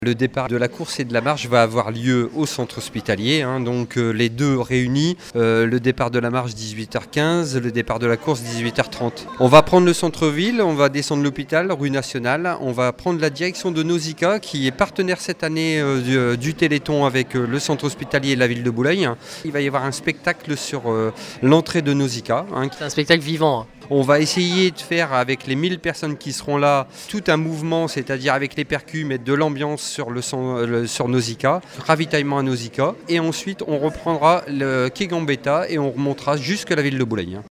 Le départ de la course et de la marche va avoir lieu au centre hospitalier, donc les deux réunis, le départ de la marche 18h15, le départ de la course 18h30. On va prendre le centre-ville, on va descendre l'hôpital, rue Nationale, on va prendre la direction de Nausicaa qui est partenaire cette année du Téléthon avec le centre hospitalier et la ville de Boulogne. Il va y avoir un spectacle sur l'entrée de Nausicaa. C'est un spectacle vivant. On va essayer de faire avec les 1000 personnes qui seront là tout un mouvement, c'est-à-dire avec les percus, mettre de l'ambiance sur Nausicaa, ravitaillement à Nausicaa, et ensuite on reprendra le quai Gambetta et on remontera jusqu'à la ville de Boulogne.